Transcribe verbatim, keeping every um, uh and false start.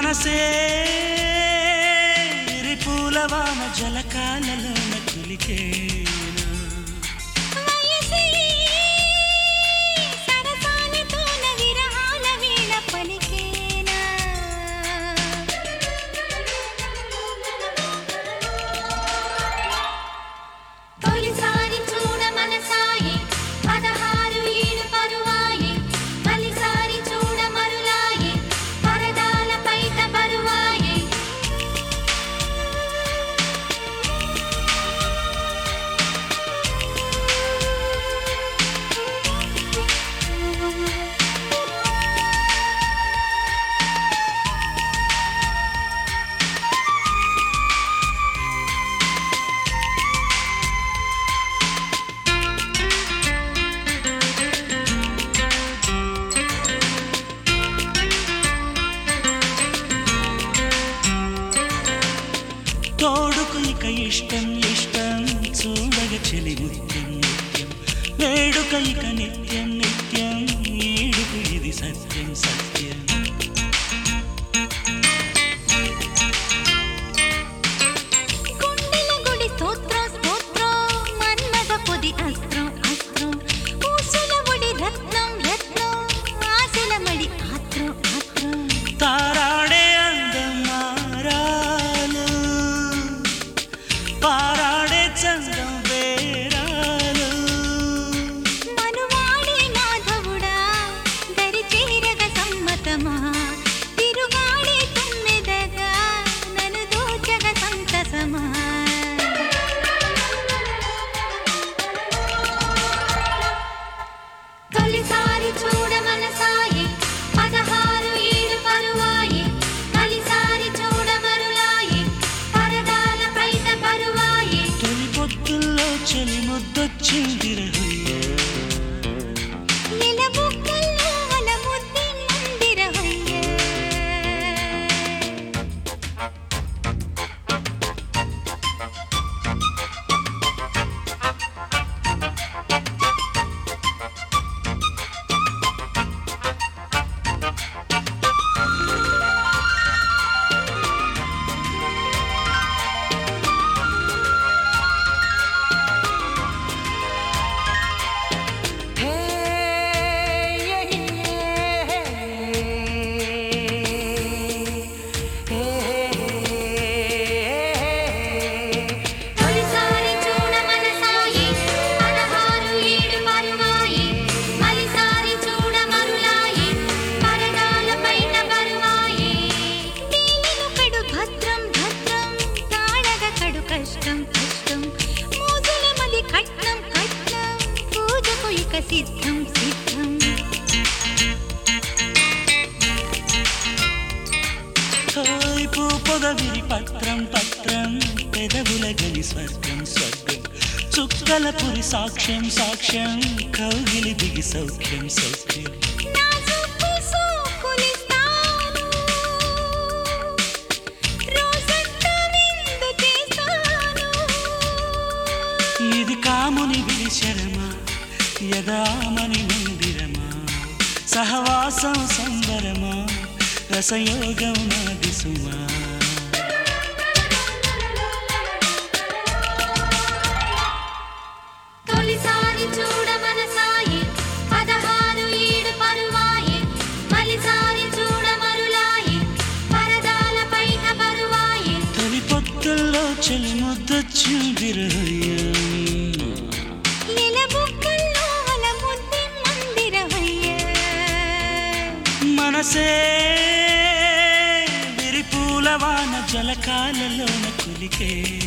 మనసే పూలవాన జలకాలలోన కులికేనా వయసే సరసాలతోన విరహాల వీణ పలికేనా తొలిసారి చూడ మనసాయే పదహారు ఏడు పరువాయే మలిసారి చూడ మరులాయే పరదాల పైట బరువాయే తోడుకు ఇక ఇష్టం ఇష్టం చూడగ చెలి నిత్యం నిత్యం వేడుక ఇక నిత్యం నిత్యం ఈడుకు ఇది సత్యం సత్యం గుండెల గుడి స్తోత్రం స్తోత్రం మన్మథ పొది అస్త్రం అస్త్రం పూసుల ఒడి రత్నం రత్నం ఆశల మడి ఆత్రం ఆత్రం తారాడే అందం మారాలు పారాడే చందం వేరాలు మనువాడే మాధవుడా దరి చేరగ సమ్మతమా తిరుగాడే తుమ్మెదగా నన్ను దోచగ సంతసమా తొలిసారి చూడ మనసాయే పదహారు ఏడు పరువాయే కలిసారి చూడ మరులాయే పరదాల పైట బరువాయే తొలి పొత్తుల్లో చెలి ముద్దొచ్చిందిరహయ్య నెల బుక్కల్లో అల ముద్దిన్నందిరహయ్యే తొలిసారి చూడ మనసాయే పదహారు ఏడు పరువాయే మలిసారి చూడ మరులాయే పరదాల పైట బరువాయే దీనిను కడు భద్రం భద్రం తాళగ కడు కష్టం కష్టం మోజుల మలి కట్నం కట్నం పూజకు ఇక సిద్ధం సిద్ధం హాయ్ పూ పొదవిరి పత్రం పత్రం పెదవుల గలి స్వర్గం స్వర్గం చుక్కల పురి సాక్ష్యం సాక్ష్యం కౌగిలి దిగి సౌఖ్యం సౌఖ్యం నాజుకు సోకులిస్తాను రోజంతా విందు చేస్తాను ఇది కాముని విరిశరమా యదామని మందిరమా సహవాసం సంబరమా రసయోగం నాది సుమా తొలిసారి చూడ మనసాయే పదహారు ఏడు పరువాయే మలిసారి చూడ మరులాయే పరదాల పైట బరువాయే తొలి పొత్తుల్లో చెలి ముద్దొచ్చిందిరహయ్య నెల బుక్కల్లో అల ముద్దిన్నందిరహయ్యే మనసే విరిపూలవాన జలకాలలోన కులికే